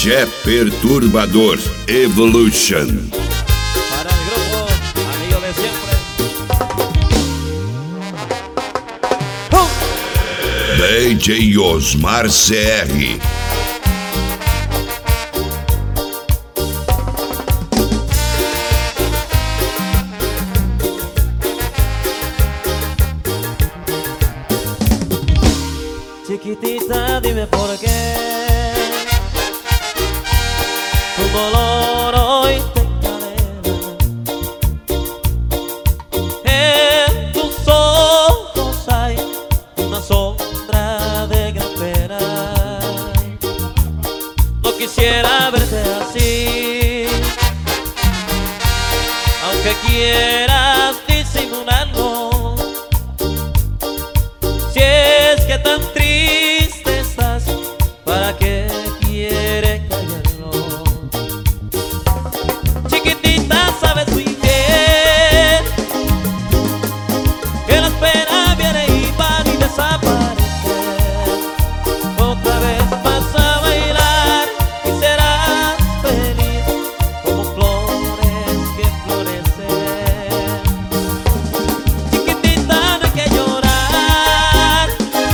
Che Perturbador Evolution. Para el grupo Amigo de Siempre. DJ Osmar CR. Chiquitita, dime por qué tu dolor hoy te encadena. En tus ojos hay una sombra de gran pena. No quisiera verte así, aunque quieras disimularlo. Si es que tan triste estás, ¿para qué quieres callarlo? Chiquitita, sabes muy bien que la pena viene y van y desaparece. Otra vez vas a bailar y serás feliz como flores que florecen. Chiquitita, no hay que llorar,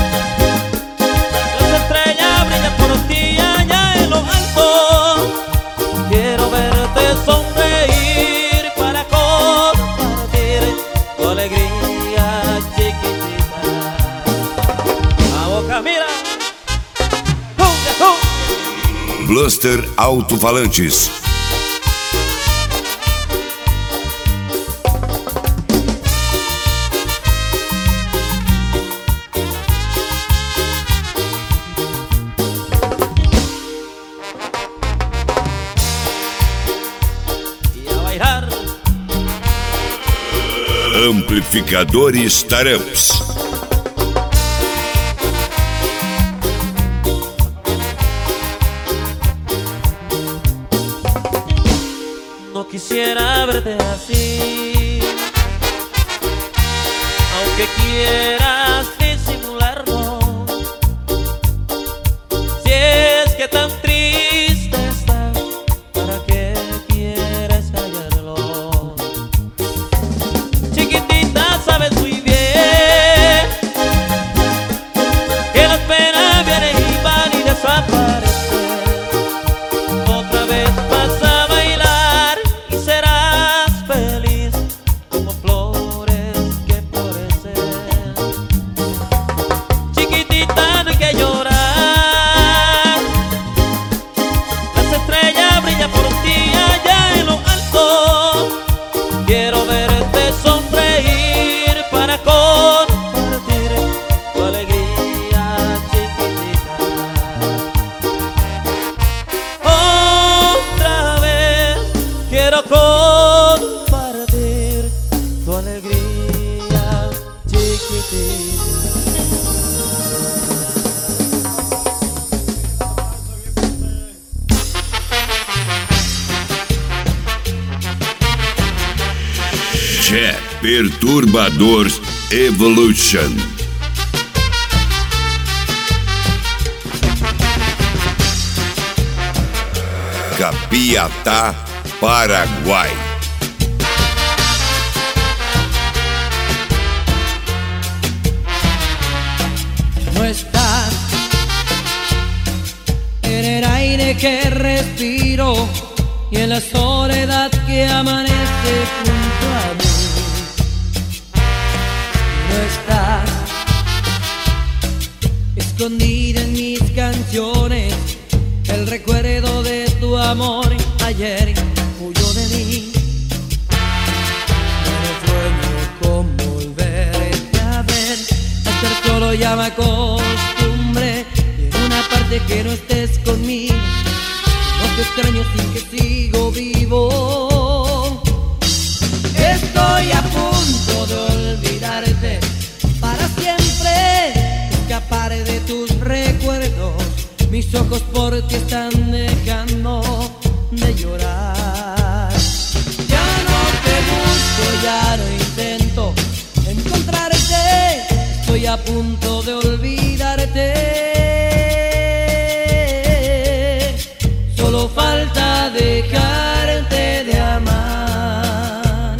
las estrellas brillan por ti allá en lo alto. Quiero verte sonreír para compartir tu alegría, chiquitita. A boca mira. Bluster Alto-Falantes. Y a bailar. Amplificadores Startups. No quisiera verte así, aunque quieras disimularlo. Si es que tan triste estás, ¿para qué quieres callarlo? Chiquitita, sabes muy bien que las penas vienen y van y desaparecen. Otra vez vas a bailar y serás feliz como flores que florecen. Chiquitita, no hay que llorar, las estrellas brillan por ti allá en lo alto. Quiero verte sonreír para compartir tu alegría, chiquitita. Otra vez quiero compartir tu alegría, chiquitita. Che Perturbador Evolution. Capiatá, Paraguai. No estás en el aire que respiro y en la soledad que amanece junto a mí. No estás escondida en mis canciones, el recuerdo de tu amor ayer huyó de mí. No sueño con volverte a ver, estar solo ya me acostumbré. Y en una parte que no estés conmigo, no te extraño sin que sigo vivo. Estoy a punto de olvidarte para siempre, escapar de tus recuerdos. Mis ojos por ti están dejando de llorar. Ya no te busco, ya no intento encontrarte. Estoy a punto de olvidarte. dejarte de amar.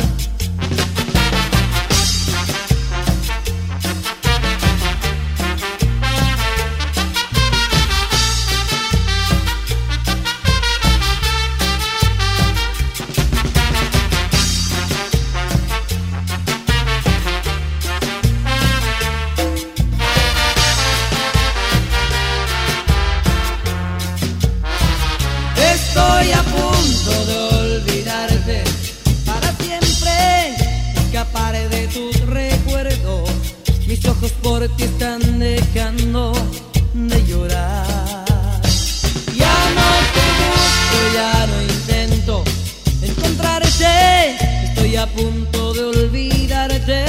Estoy a punto de olvidarte para siempre, escapar de tus recuerdos. Mis ojos por ti están dejando de llorar. Ya no te busco, ya no intento encontrarte. Estoy a punto de olvidarte.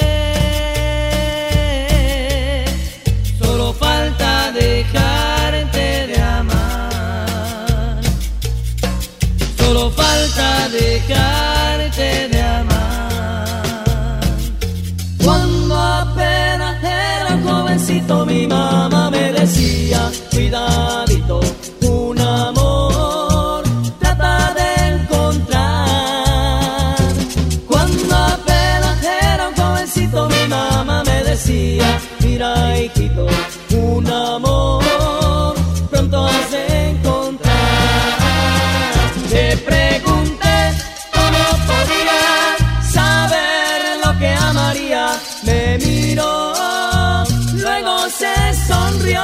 Solo falta dejarte de amar. Solo falta dejarte de amar. Cuando apenas era un jovencito, mi mamá me decía: cuidadito, un amor trata de encontrar. Cuando apenas era un jovencito, mi mamá me decía: mira, hijito, un amor pronto has de encontrar. Te pregunté cómo podía saber lo que amaría. Me miró, luego se sonrió.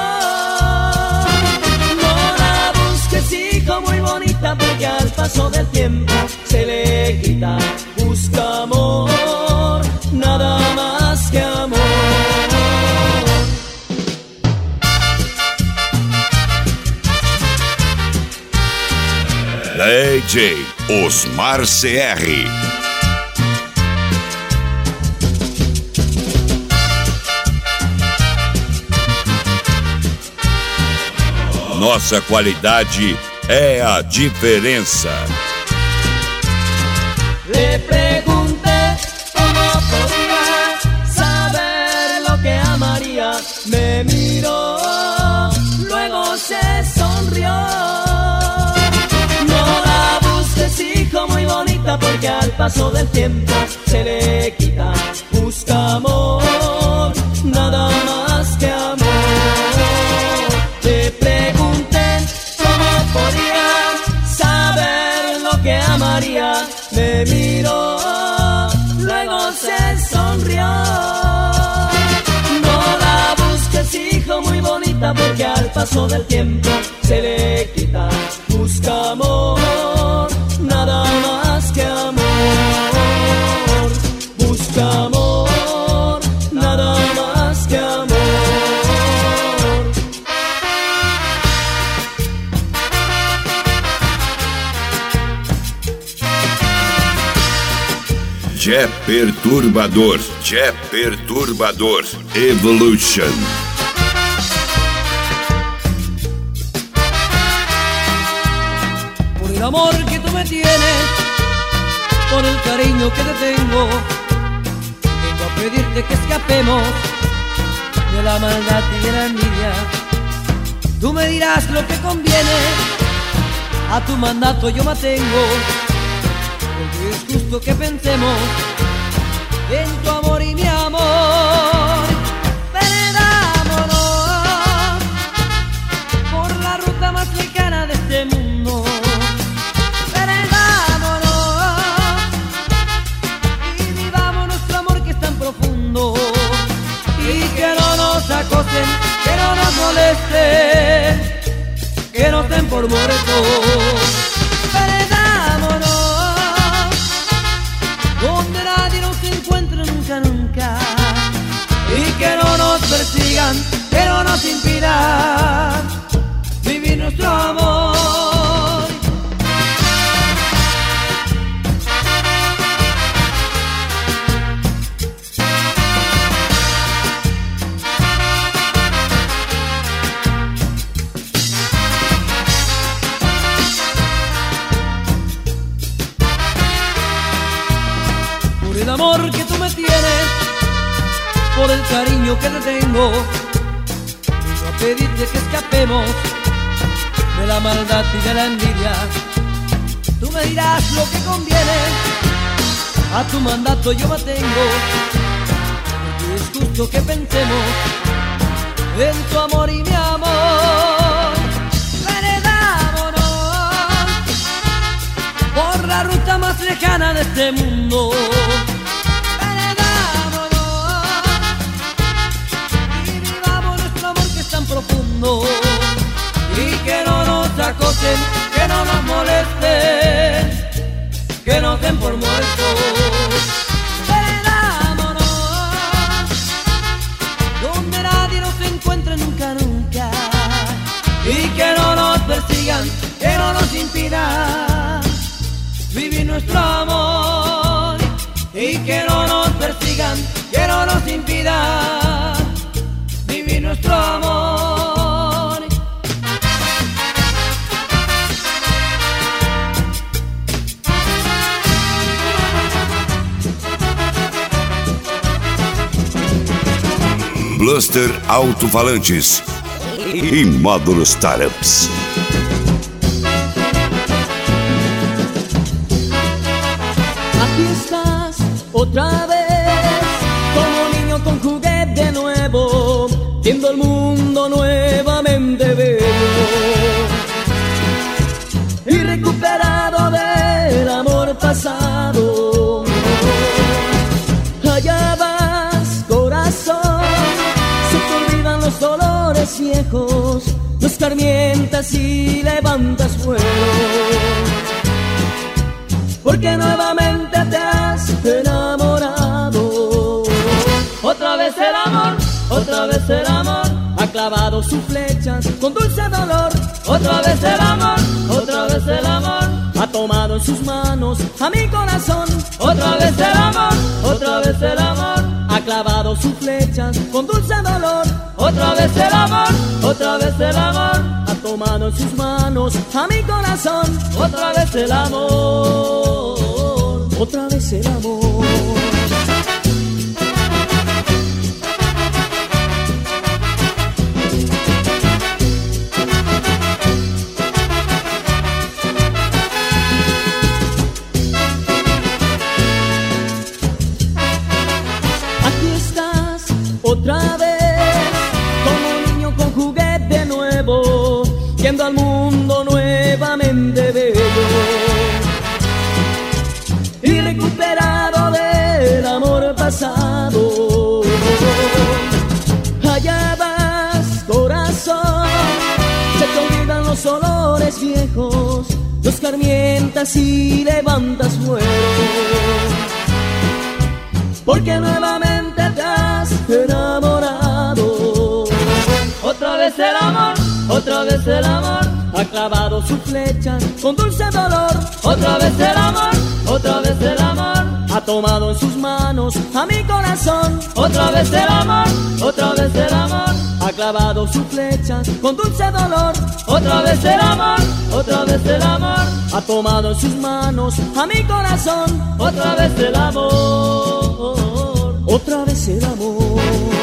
No la busques, hijo, muy bonita, porque al paso del tiempo se le quita. Busca amor, nada más que amor. DJ Osmar CR. Nossa qualidade é a diferença. Le pregunté cómo podía saber lo que amaría. Me miró, luego se sonrió. No la busques, hijo, muy bonita, porque al paso del tiempo se le quita. Busca amor, nada más que amor. Te pregunté cómo podía saber lo que amaría. Me miró, luego se sonrió. No la busques, hijo, muy bonita, porque al paso del tiempo se le quita. Busca amor, nada más que amor. Busca amor, nada más que amor. Jé Perturbador, Jé Perturbador Evolution. Por el amor que tú me tienes, por el cariño que te tengo, vengo a pedirte que escapemos de la maldad y de la envidia. Tú me dirás lo que conviene, a tu mandato yo me atengo, porque es justo que pensemos en tu amor y mi amor. Perdámonos por la ruta más lejana de este mundo. Perdámonos y vivamos nuestro amor que es tan profundo. Y que no nos acosen, que no nos molesten, que nos den por muertos. Perdámonos donde nadie nos encuentre nunca, nunca. Y que no nos persigan, que no nos impidan vivir nuestro amor. Por el amor que tú me tienes, por el cariño que te tengo, vengo a pedirte que escapemos de la maldad y de la envidia. Tú me dirás lo que conviene, a tu mandato yo me atengo. Y es justo que pensemos en tu amor y mi amor. Heredámonos por la ruta más lejana de este mundo. Heredámonos y vivamos nuestro amor que es tan profundo. Y que no nos acosen, que no nos molesten, que nos den por muertos. Heredámonos donde nadie nos encuentre nunca, nunca. Y que no nos persigan, que no nos impidan vivir nuestro amor. Y que no nos persigan, que no nos impidan vivir nuestro amor. Bluster Alto-Falantes e Módulos Startups. Aquí estás otra vez, como niño con juguete nuevo, viendo el mundo nuevamente bello y recuperado del amor pasado. Allá vas, corazón, se te olvidan los dolores viejos, los escarmientas y levantas vuelo, porque nuevamente te has enamorado. Otra vez el amor, otra vez el amor, ha clavado sus flechas con dulce dolor. Otra vez el amor, otra vez el amor, ha tomado en sus manos a mi corazón. Otra vez el amor, otra vez el amor, ha clavado sus flechas con dulce dolor. Otra vez el amor, otra vez el amor, ha tomado en sus manos a mi corazón. Otra vez el amor, otra vez el amor. Otra vez, como un niño con juguete nuevo, viendo al mundo nuevamente bello y recuperado del amor pasado. Allá vas, corazón, se te olvidan los olores viejos, los escarmientas y levantas vuelo, porque nuevamente te has enamorado. Otra vez el amor, otra vez el amor, ha clavado sus flechas con dulce dolor. Otra vez el amor, otra vez el amor, ha tomado en sus manos a mi corazón. Otra vez el amor, otra vez el amor, ha clavado sus flechas con dulce dolor. Otra vez el amor, otra vez el amor, ha tomado en sus manos a mi corazón. Otra vez el amor, otra vez el amor.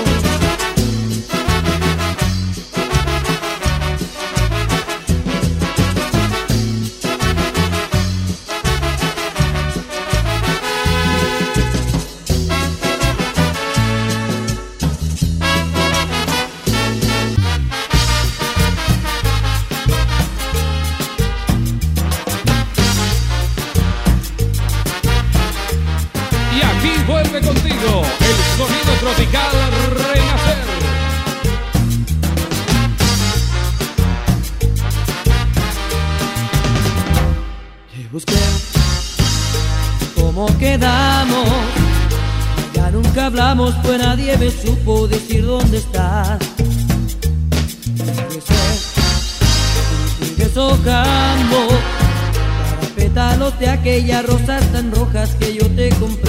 Vuelve contigo el sonido tropical Renacer. Te busqué, ¿cómo quedamos? Ya nunca hablamos, pues nadie me supo decir dónde estás. Sigues hojando cada pétalos de aquellas rosas tan rojas que yo te compré.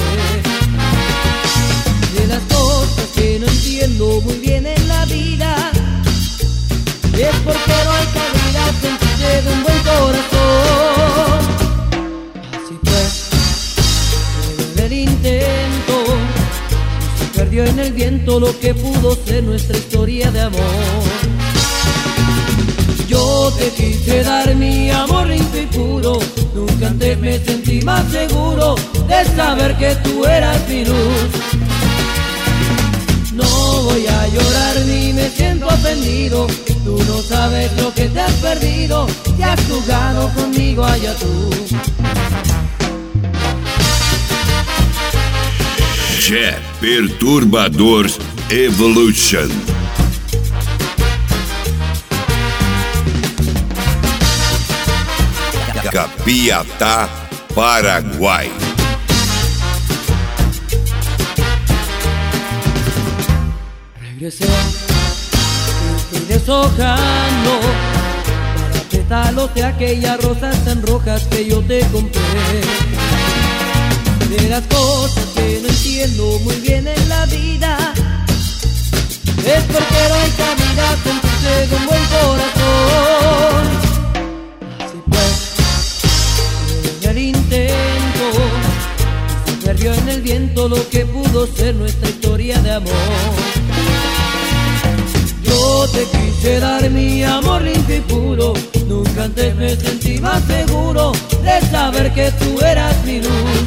De las cosas que no entiendo muy bien en la vida, es porque no hay cabida sentirse de un buen corazón. Así fue, el intento, se perdió en el viento lo que pudo ser nuestra historia de amor. Yo te quise dar mi amor limpio y puro, nunca antes me sentí más seguro de saber que tú eras mi luz. No voy a llorar ni me siento ofendido, tú no sabes lo que te has perdido, te has jugado conmigo allá tú. Jet Perturbadores Evolution. Capiatá, Paraguai. Regresé, estoy deshojando para pétalos de aquellas rosas tan rojas que yo te compré. De las cosas que no entiendo muy bien en la vida, es porque no hay cabida sentirse con buen corazón. Así pues, en el intento se perdió en el viento lo que pudo ser nuestra historia de amor. Yo te quise dar mi amor limpio y puro, nunca antes me sentí más seguro de saber que tú eras mi luz.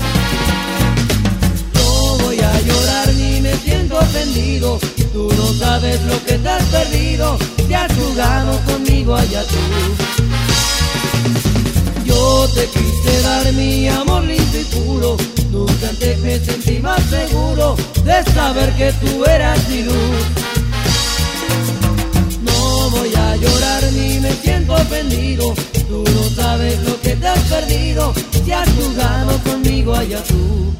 No voy a llorar ni me siento ofendido, tú no sabes lo que te has perdido, te has jugado conmigo allá tú. Yo te quise dar mi amor limpio y puro, nunca antes me sentí más seguro de saber que tú eras mi luz. No voy a llorar ni me siento ofendido, tú no sabes lo que te has perdido, te has jugado conmigo allá tú.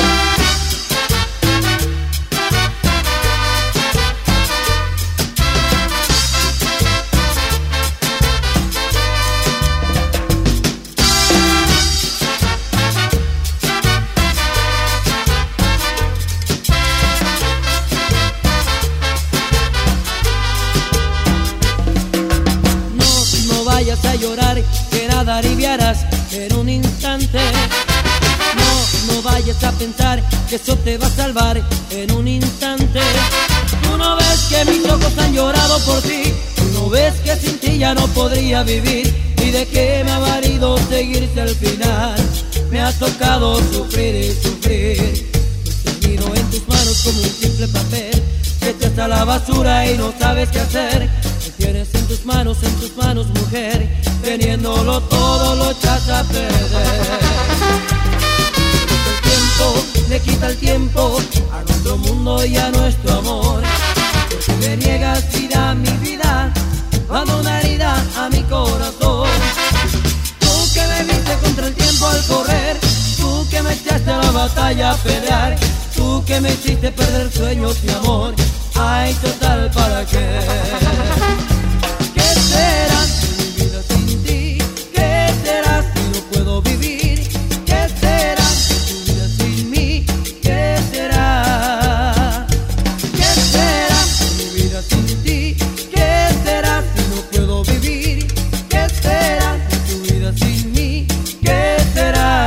A llorar, que nada aliviarás en un instante. No vayas a pensar que eso te va a salvar en un instante. Tú no ves que mis ojos han llorado por ti, tú no ves que sin ti ya no podría vivir, y de qué me ha valido seguirse al final. Me ha tocado sufrir y sufrir, tenido en tus manos como un simple papel que te echa a la basura y no sabes qué hacer. Me tienes en tus manos, mujer, teniéndolo todo lo echas a perder. El tiempo le quita el tiempo a nuestro mundo y a nuestro amor, porque le niegas vida a mi vida, dando una herida a mi corazón. Tú que me viste contra el tiempo al correr, tú que me echaste a la batalla a pelear, tú que me hiciste perder sueños y amor. Ay, total, ¿para qué? ¿Qué será mi vida sin ti? ¿Qué será si no puedo vivir? ¿Qué será tu vida sin mí? ¿Qué será? ¿Qué será mi vida sin ti? ¿Qué será si no puedo vivir? ¿Qué será tu vida sin mí? ¿Qué será?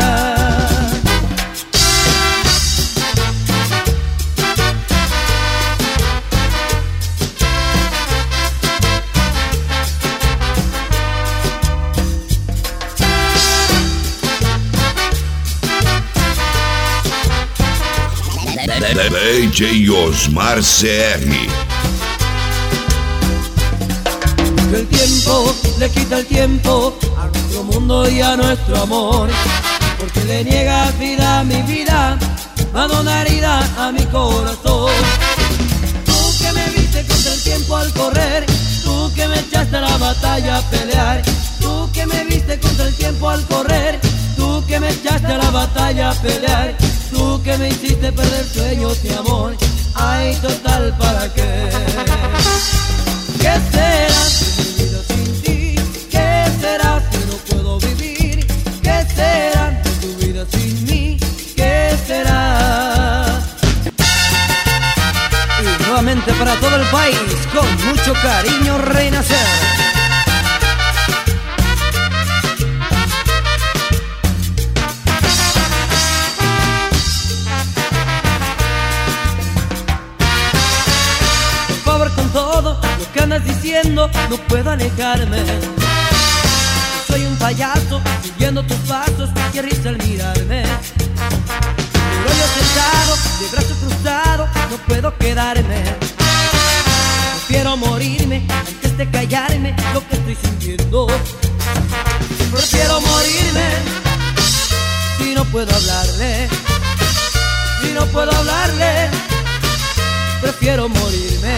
DJ Osmar CR. El tiempo le quita el tiempo a nuestro mundo y a nuestro amor, porque le niegas vida a mi vida, va a dar una herida a mi corazón. Tú que me viste contra el tiempo al correr, tú que me echaste a la batalla a pelear, tú que me viste contra el tiempo al correr, tú que me echaste a la batalla a pelear, tú que me hiciste perder sueños y amor. Ay, total, ¿para qué? ¿Qué será mi vida sin ti? ¿Qué será si no puedo vivir? ¿Qué será tu vida sin mí? ¿Qué será? Y nuevamente para todo el país, con mucho cariño, Renacer. Con todo lo que andas diciendo haciendo, no puedo alejarme. Soy un payaso, siguiendo tus pasos, qué risa al mirarme. Pero yo sentado, de brazo cruzado, no puedo quedarme. Prefiero morirme antes de callarme lo que estoy sintiendo. Prefiero morirme si no puedo hablarle. Si no puedo hablarle, prefiero morirme.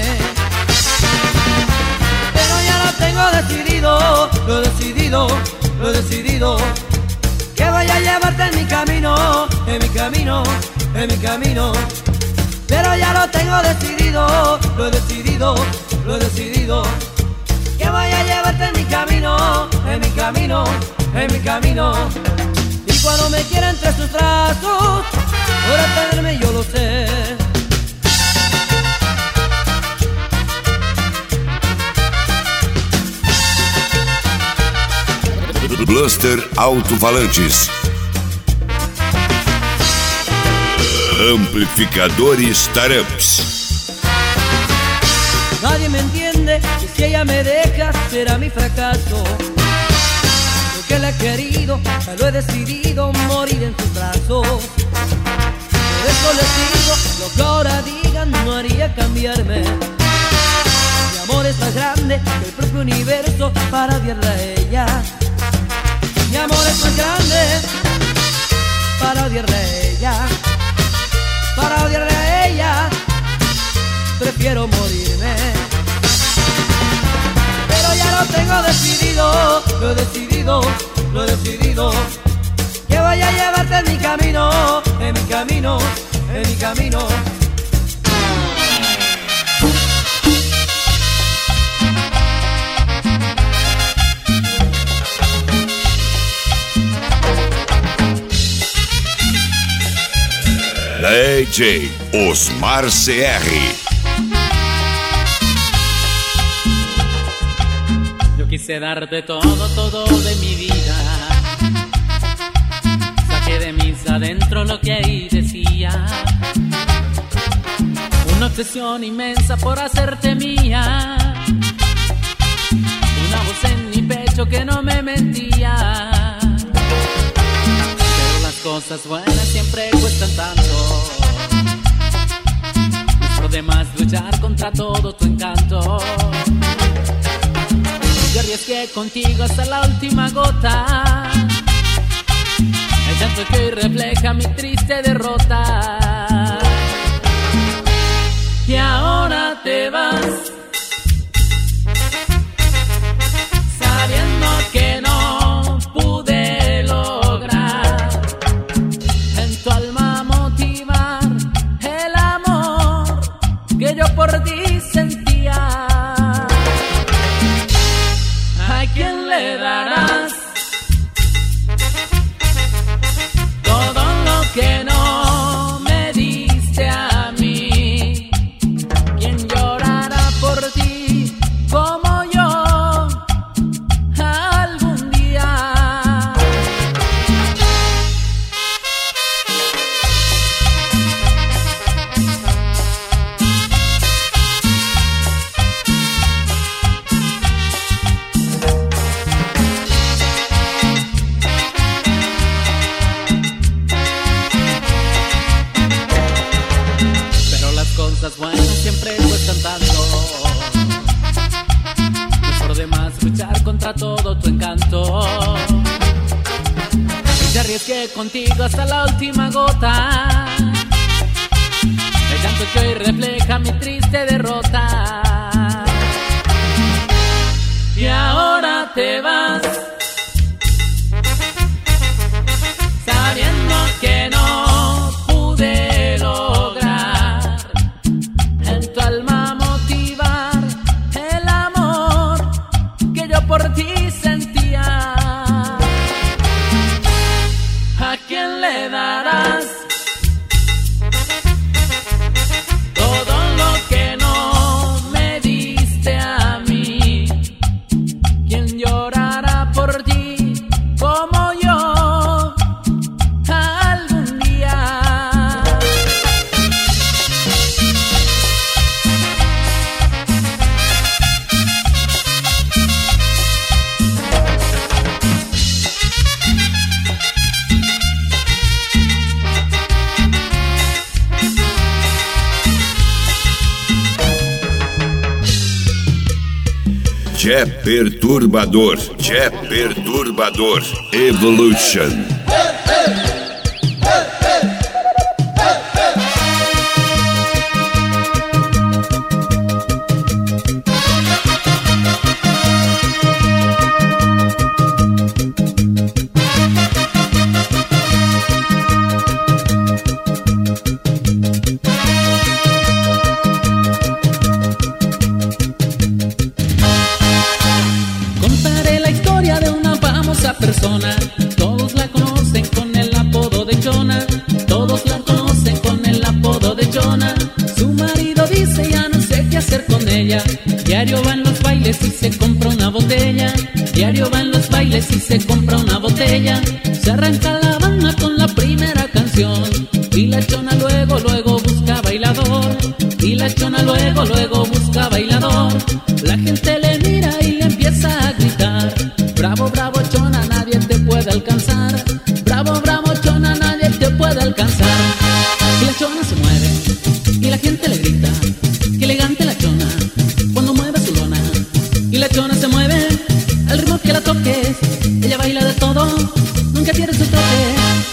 Pero ya lo tengo decidido, lo he decidido, lo he decidido. Que voy a llevarte en mi camino, en mi camino, en mi camino. Pero ya lo tengo decidido, lo he decidido, lo he decidido. Que voy a llevarte en mi camino, en mi camino, en mi camino. Y cuando me quiera entre sus brazos, por tenerme yo lo sé. Blaster Alto-Falantes. Amplificadores Taramps. Nadie me entiende que si ella me deja será mi fracaso. Porque la he querido, ya lo he decidido, morir en sus brazos. Por eso les digo, lo que ahora digan no haría cambiarme. Mi amor es más grande que el propio universo para odiarla a ella. Mi amor es más grande para odiarla a ella. Para odiarla a ella, prefiero morirme. Pero ya lo tengo decidido, lo he decidido, lo he decidido. Que voy a llevarte en mi camino, en mi camino, en mi camino. DJ Osmar CR. Yo quise darte todo, todo de mi vida. Saqué de mis adentro lo que ahí decía. Una obsesión inmensa por hacerte mía. Una voz en mi pecho que no me mentía. Cosas buenas siempre cuestan tanto. No es lo demás luchar contra todo tu encanto. Yo arriesgué contigo hasta la última gota. El llanto que hoy refleja mi triste derrota. Y ahora te vas, sabiendo que no pude lograr en tu alma motivar el amor que yo por ti sentía. ¿A quién le darás todo lo que no me diste a mí? ¿Quién llorará por ti como yo algún día? Pero las cosas buenas siempre cuestan tanto. No es por demás luchar contra todo tu encanto. Y te arriesgué contigo hasta la última gota. El llanto que hoy refleja mi triste derrota. Y ahora te vas, sabiendo que no pude lograr en tu alma motivar el amor que yo por ti sentía. ¿A quién le darás todo lo que no me diste a mí? ¿Quién llorará por Jé Perturbador. Jé Perturbador. Evolution. Persona, todos la conocen con el apodo de Chona, todos la conocen con el apodo de Chona. Su marido dice ya no sé qué hacer con ella, diario va en los bailes y se compra una botella, diario va en los bailes y se compra una botella. Se arranca la banda con la primera canción y la Chona luego busca bailador, y la Chona luego busca bailador. La gente le mira y le empieza a gritar: bravo, bravo Chona, nadie te puede alcanzar. Bravo, bravo Chona, nadie te puede alcanzar. Y la Chona se mueve y la gente le grita: qué elegante la Chona cuando mueve su lona. Y la Chona se mueve al ritmo que la toques, ella baila de todo, nunca pierde su toque.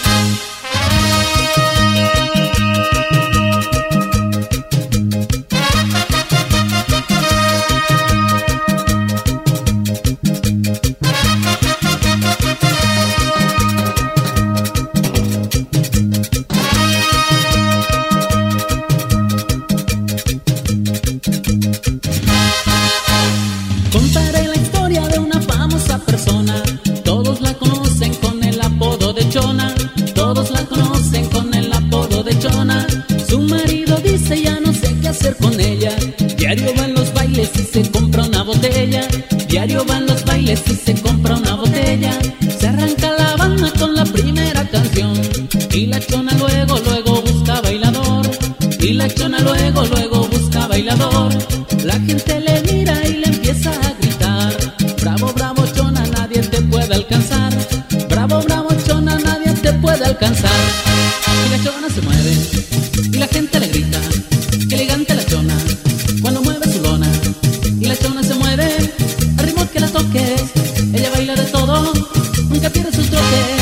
Contaré la historia de una famosa persona, todos la conocen con el apodo de Chona, todos la conocen con el apodo de Chona. Su marido dice ya no sé qué hacer con ella, diario va en los bailes y se compra una botella, diario va en los bailes y se compra una botella. Se arranca la banda con la primera canción y la Chona luego busca bailador, y la Chona luego busca bailador. La gente le mira y le empieza a gritar: bravo, bravo Chona, nadie te puede alcanzar. Bravo, bravo Chona, nadie te puede alcanzar. Y la Chona se mueve y la gente le grita: qué elegante la Chona cuando mueve su lona. Y la Chona se mueve al ritmo que la toques, ella baila de todo, nunca pierde sus troques.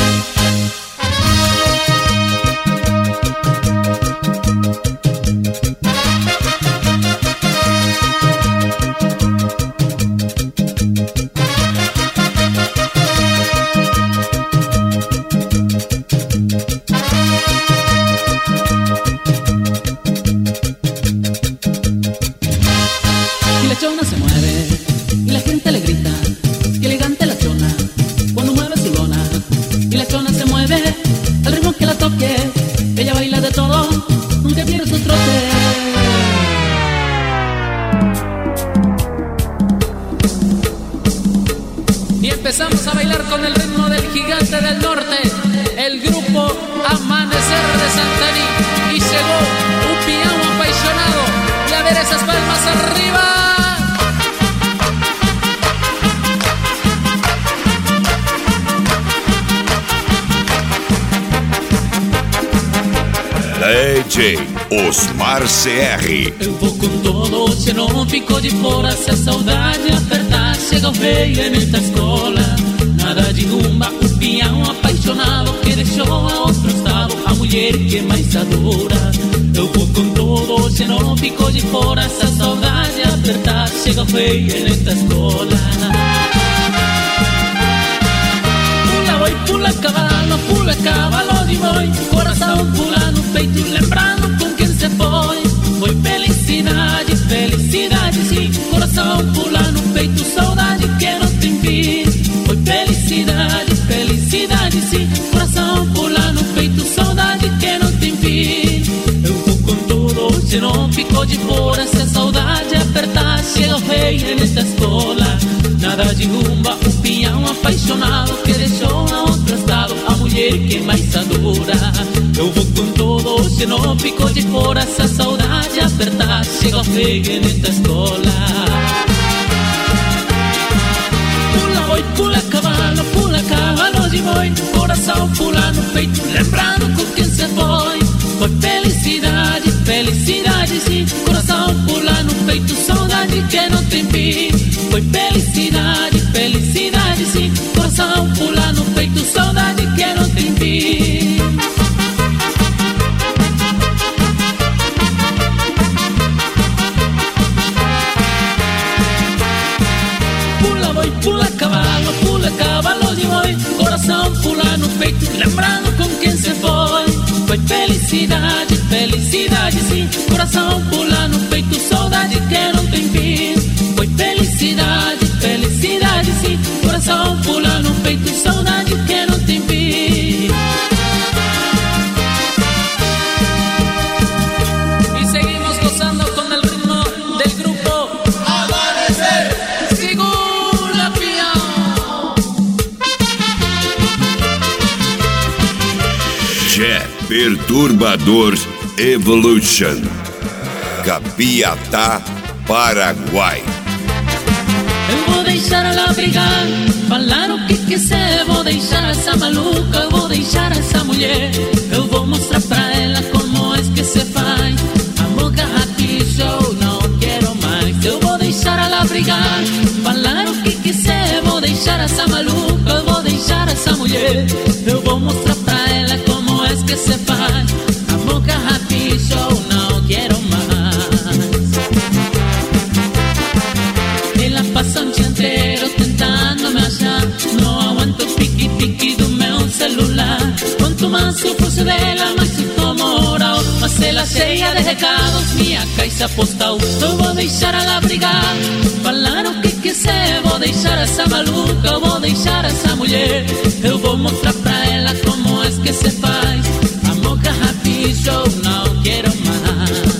Y la Chona se mueve y la gente le grita: qué elegante la Chona cuando mueve su lona. Y la Chona se mueve al ritmo que la toques, ella baila de todo, nunca pierde sus trotes. Y empezamos a bailar con el ritmo del Gigante del Norte, el grupo Amanecer de Santaní. Y llegó un piano apasionado, y a ver esas palmas arriba. DJ Osmar CR. Eu vou com todo, você não ficou de fora. Se a saudade apertar, chega o rei nesta escola. Nada de rumba, o pião apaixonado que deixou a outro estado a mulher que mais adora. Eu vou com todo, você não ficou de fora. Se a saudade apertar, chega o rei nesta escola. Pula boi, pula cavalo de boi, coração pula no peito, lembrando com quem se foi. Foi felicidade, felicidade sim, coração pula no peito, saudade que não tem fim. Foi felicidade, felicidade sim, coração pula no peito, saudade que não tem fim. Eu vou com tudo, hoje não ficou de fora. Se a saudade apertar, chega o rei nesta escola. Nada de rumba, o pião apaixonado que deixou a outro estado a mulher que mais adora. Eu vou com todo, hoje não ficou de fora. Se a saudade apertar, chega o rei nesta escola. Pula boi, pula cavalo de boi, coração pula no peito, lembrando com quem se foi. Foi felicidade, felicidade sim, coração pula no peito, saudade que não tem fim. Foi felicidade. peito, lembrando com quem se foi. Foi felicidade, felicidade sim. Coração pula no peito, saudade que não tem fim. Foi felicidade, felicidade sim. Coração pula no peito, saudade que não tem fim. Y seguimos gozando con el ritmo del grupo Amanecer. Segura Pião. Tchê Perturbador Evolution. Capiatá, Paraguai. Eu vou deixar ela brigar, falar o que quiser. Vou deixar essa maluca, eu vou deixar essa mulher. Eu vou mostrar pra ela como é que se faz. Amor, show, não quero mais. Eu vou deixar ela brigar, falar o que quiser. Vou deixar essa maluca, eu vou deixar essa mulher. Eu vou mostrar pra ela como é que se faz. Amor, show, não quero mais. Ela passa um dia inteiro tentando me achar. Não aguento o pique-pique do meu celular. Quanto mais eu fujo dela, mais sinto moral. Mas ela cheia de recados, minha caixa postal. Eu vou deixar ela brigar, falar o que quiser. Vou deixar essa maluca, eu vou deixar essa mulher. Eu vou mostrar pra ela como é que se faz. Amor, show, não quero mais.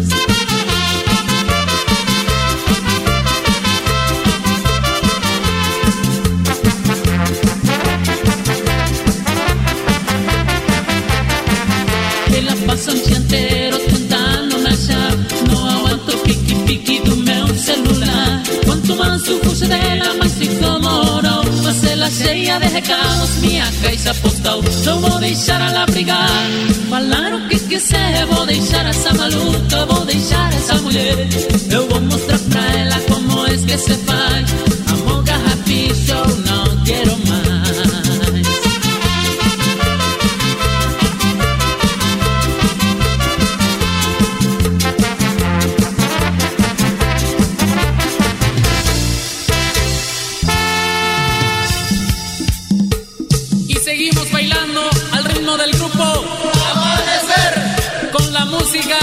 Ela passa um dia inteiro tentando me achar. Não aguento o pique-pique do meu celular. Quanto mais eu fujo dela, mais sinto moral. Mas ela cheia de recados, minha caixa postal. Eu vou deixar ela brigar, falar o que quiser. Vou deixar essa maluca, vou deixar essa mulher. Eu vou mostrar pra ela como é que se faz. Amor, show, não quero mais. Seguimos bailando al ritmo del grupo Amanecer con la música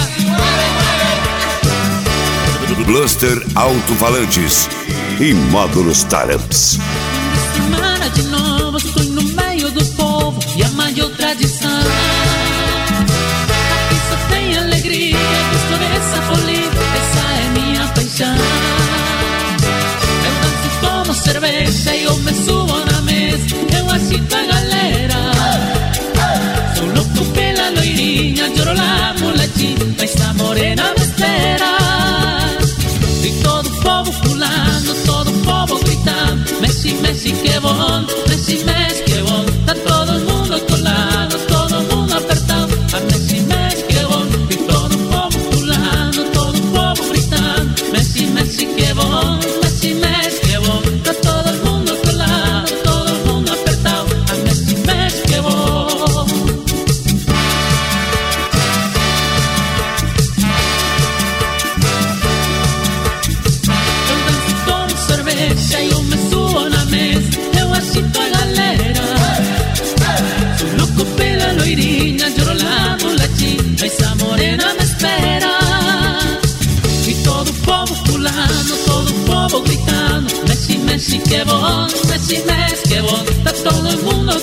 Bluster Alto-Falantes e Módulos Taramps. Semana de novo, estou no meio do povo e a maior tradição. Aqui só tem alegria, gosto dessa folia, essa é minha paixão. Eu danço como cerveja e eu me subo na mesa, eu agito a galera. Sou louco pela loirinha, lloro la mulatinha, essa morena me espera. E todo o povo pulando, todo o povo gritando, mexe, mexe que bom, mexe, mexe que bom. Tá todo mundo colado, todo mundo apertado, a mexe, mexe que bom. E todo o povo pulando, todo o povo gritando, mexe, mexe que bom, mexe, mexe que bom. Tá todo mundo colado, todo mundo apertado, a mexe, mexe que bom. Eu me subo na mesa, eu agito a galera. Sou louco pela loirinha, lloro la mulatinha, essa morena me espera. E todo o povo pulando, todo o povo gritando, mexe, mexe que bom, mexe, mexe que bom. Tá todo mundo